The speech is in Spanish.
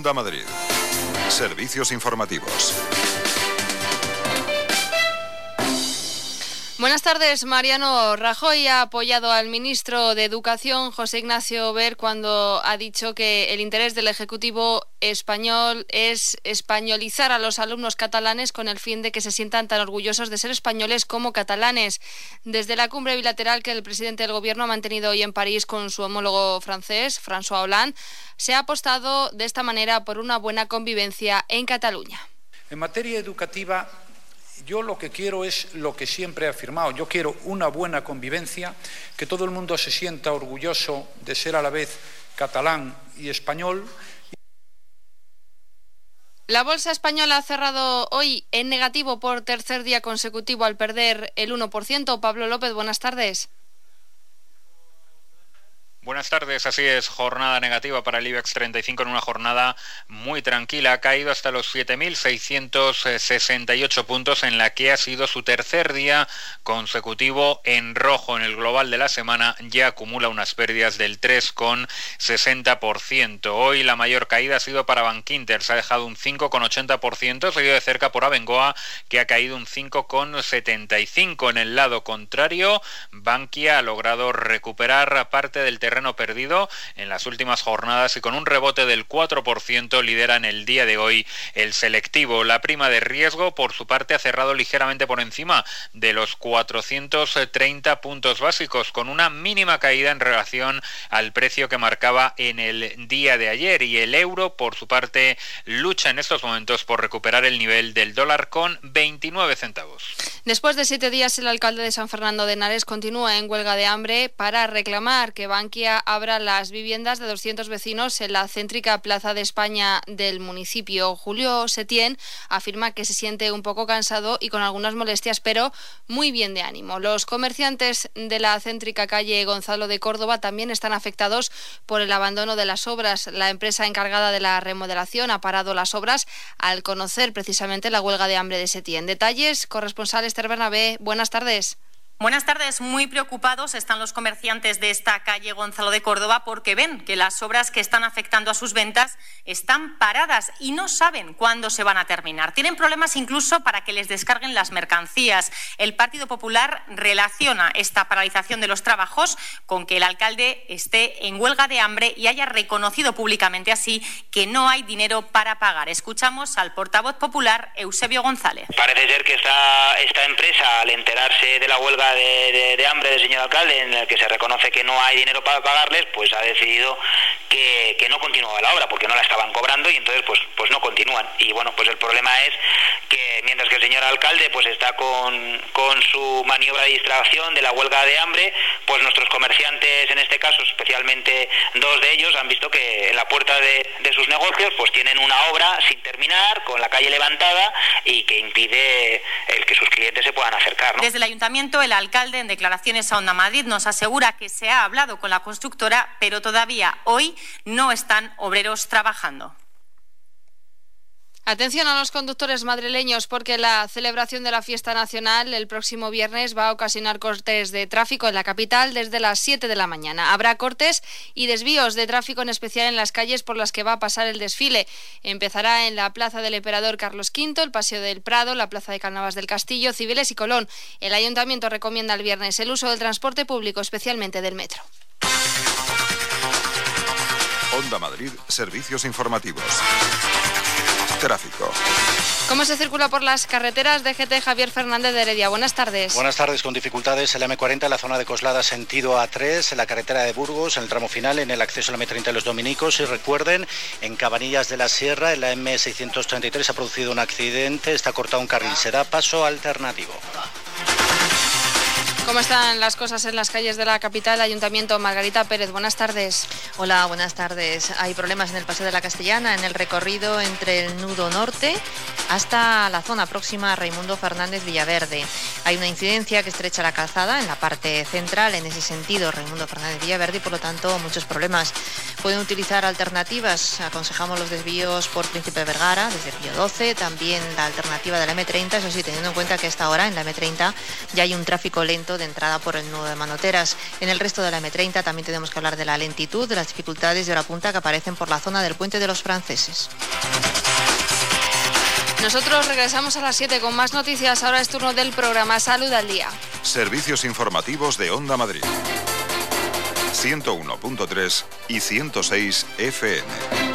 Onda Madrid. Servicios informativos. Buenas tardes. Mariano Rajoy ha apoyado al ministro de Educación, José Ignacio Wert, cuando ha dicho que el interés del Ejecutivo español es españolizar a los alumnos catalanes con el fin de que se sientan tan orgullosos de ser españoles como catalanes. Desde la cumbre bilateral que el presidente del Gobierno ha mantenido hoy en París con su homólogo francés, François Hollande, se ha apostado de esta manera por una buena convivencia en Cataluña. En materia educativa, yo lo que quiero es lo que siempre he afirmado. Yo quiero una buena convivencia, que todo el mundo se sienta orgulloso de ser a la vez catalán y español. La bolsa española ha cerrado hoy en negativo por tercer día consecutivo al perder el 1%. Pablo López, buenas tardes. Buenas tardes, así es, jornada negativa para el IBEX 35 en una jornada muy tranquila. Ha caído hasta los 7.668 puntos en la que ha sido su tercer día consecutivo en rojo. En el global de la semana ya acumula unas pérdidas del 3,60%. Hoy la mayor caída ha sido para Bankinter, se ha dejado un 5,80%, seguido de cerca por Abengoa, que ha caído un 5,75%. En el lado contrario, Bankia ha logrado recuperar parte del terreno perdido en las últimas jornadas y con un rebote del 4% lidera en el día de hoy el selectivo. La prima de riesgo, por su parte, ha cerrado ligeramente por encima de los 430 puntos básicos, con una mínima caída en relación al precio que marcaba en el día de ayer. Y el euro, por su parte, lucha en estos momentos por recuperar el nivel del dólar con 29 centavos. Después de 7 días, el alcalde de San Fernando de Henares continúa en huelga de hambre para reclamar que Bankia abra las viviendas de 200 vecinos en la céntrica Plaza de España del municipio. Julio Setién afirma que se siente un poco cansado y con algunas molestias, pero muy bien de ánimo. Los comerciantes de la céntrica calle Gonzalo de Córdoba también están afectados por el abandono de las obras. La empresa encargada de la remodelación ha parado las obras al conocer precisamente la huelga de hambre de Setién. Detalles, corresponsal Esther Bernabé, buenas tardes. Buenas tardes. Muy preocupados están los comerciantes de esta calle Gonzalo de Córdoba porque ven que las obras que están afectando a sus ventas están paradas y no saben cuándo se van a terminar. Tienen problemas incluso para que les descarguen las mercancías. El Partido Popular relaciona esta paralización de los trabajos con que el alcalde esté en huelga de hambre y haya reconocido públicamente así que no hay dinero para pagar. Escuchamos al portavoz popular, Eusebio González. Parece ser que esta empresa, al enterarse de la huelga de hambre del señor alcalde, en el que se reconoce que no hay dinero para pagarles, pues ha decidido que no continuaba la obra porque no la estaban cobrando y entonces pues no continúan. Y bueno, pues el problema es que mientras que el señor alcalde pues está con su maniobra de distracción de la huelga de hambre, pues nuestros comerciantes, en este caso especialmente 2 de ellos, han visto que en la puerta de sus negocios pues tienen una obra sin terminar, con la calle levantada y que impide el que sus clientes se puedan acercar, ¿no? Desde el ayuntamiento, el alcalde, en declaraciones a Onda Madrid, nos asegura que se ha hablado con la constructora, pero todavía hoy no están obreros trabajando. Atención a los conductores madrileños porque la celebración de la fiesta nacional el próximo viernes va a ocasionar cortes de tráfico en la capital desde las 7 de la mañana. Habrá cortes y desvíos de tráfico, en especial en las calles por las que va a pasar el desfile. Empezará en la Plaza del Emperador Carlos V, el Paseo del Prado, la Plaza de Cánovas del Castillo, Cibeles y Colón. El Ayuntamiento recomienda el viernes el uso del transporte público, especialmente del metro. Onda Madrid, servicios informativos. Tráfico. ¿Cómo se circula por las carreteras? DGT Javier Fernández de Heredia. Buenas tardes. Buenas tardes, con dificultades en la M40, en la zona de Coslada, sentido A3, en la carretera de Burgos, en el tramo final, en el acceso a la M30 de los Dominicos. Y recuerden, en Cabanillas de la Sierra, en la M633, se ha producido un accidente, está cortado un carril, será paso alternativo. ¿Cómo están las cosas en las calles de la capital? Ayuntamiento, Margarita Pérez, buenas tardes. Hola, buenas tardes. Hay problemas en el Paseo de la Castellana, en el recorrido entre el nudo norte hasta la zona próxima a Raimundo Fernández Villaverde. Hay una incidencia que estrecha la calzada en la parte central, en ese sentido, Raimundo Fernández Villaverde, y por lo tanto muchos problemas. Pueden utilizar alternativas, aconsejamos los desvíos por Príncipe Vergara, desde Pío 12, también la alternativa de la M30, eso sí, teniendo en cuenta que a esta hora en la M30 ya hay un tráfico lento de entrada por el nudo de Manoteras. En el resto de la M30 también tenemos que hablar de la lentitud, de las dificultades de hora punta que aparecen por la zona del Puente de los Franceses. Nosotros regresamos a las 7 con más noticias. Ahora es turno del programa Salud al Día. Servicios informativos de Onda Madrid. 101.3 y 106 FM.